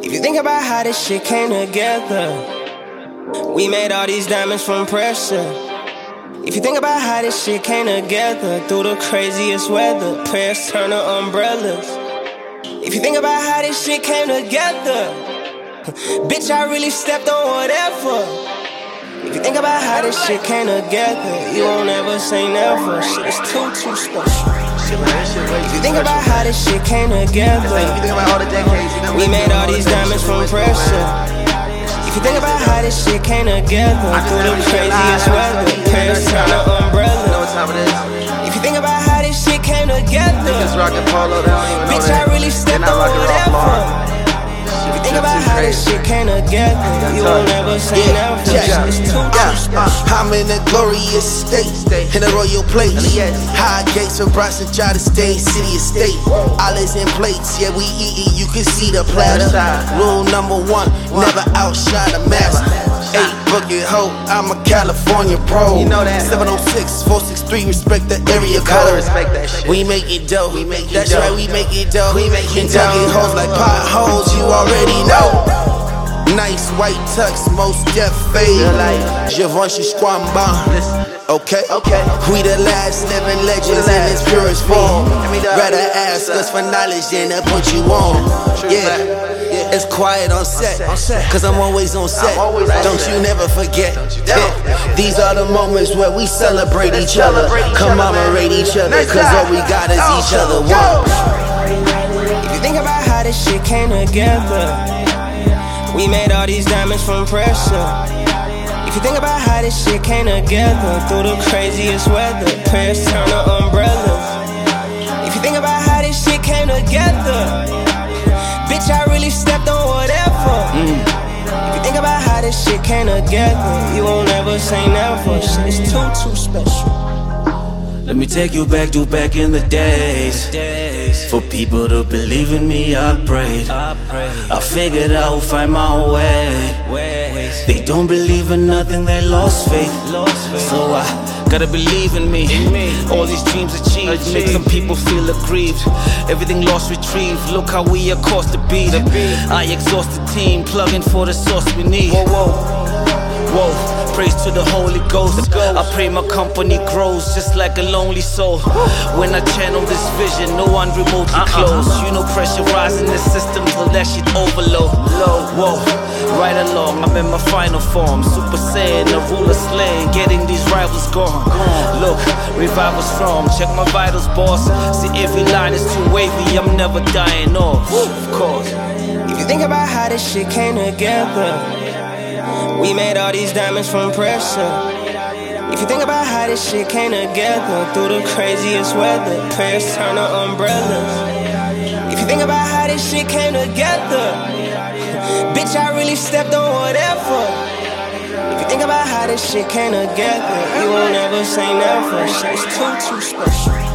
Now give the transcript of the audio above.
If you think about how this shit came together, we made all these diamonds from pressure. If you think about how this shit came together, through the craziest weather, prayers turn to umbrellas. If you think about how this shit came together, bitch, I really stepped on whatever. If you think about how this shit came together, you won't ever say never. Shit is too special. If you think about how this shit came together, we made all these diamonds from pressure. If you think about how this shit came together, through the craziest weather, prayers turn to umbrellas. If you think about how this shit came together, bitch, I really stepped on whatever. If you think about how this shit came together, you won't ever say never. It's too special. I'm in a glorious state, in a royal place. High gates from Bronson, try to stay, city estate. Olives and plates, yeah, we eatin', you can see the platter. Rule number one, never outshine the master. 8 bucket hoe, I'm a California pro. 706, 463, respect the area code. We make it dope, that's right, we make it dope. And ducking hoes like potholes, you already know. Nice white tux, most deaf fade. Givenchy Squamba. Okay. We the last living legends in its purest form. Rather ask us for knowledge than to put you on. Yeah, it's quiet on set, cause I'm always on set. Don't you never forget. These are the moments where we celebrate each other, commemorate each other, cause all we got is each other. If you think about how this shit came together, we made all these diamonds from pressure. If you think about how this shit came together, through the craziest weather, prayers turn to umbrellas. If you think about how this shit came together, bitch, I really stepped on whatever. If you think about how this shit came together, you won't ever say never. Shit is too special. Let me take you back to back in the days. For people to believe in me, I prayed. I figured I would find my way. They don't believe in nothing, they lost faith. So I gotta believe in me. All these dreams achieved, make some people feel aggrieved. Everything lost, retrieved. Look how we across the beat. I exhaust the team, plugging for the source we need. Whoa. Praise to the Holy Ghost. I pray my company grows just like a lonely soul. When I channel this vision, no one remotely close. You know pressure rising the system till that shit overload. Whoa, right along, I'm in my final form. Super Saiyan, the ruler slaying, getting these rivals gone. Look, revival strong, check my vitals, boss. See every line is too wavy, I'm never dying off. Of course. If you think about how this shit came together, we made all these diamonds from pressure. If you think about how this shit came together, through the craziest weather, prayers turn to umbrellas. If you think about how this shit came together, bitch, I really stepped on whatever. If you think about how this shit came together, you won't ever say never. Shit is too special.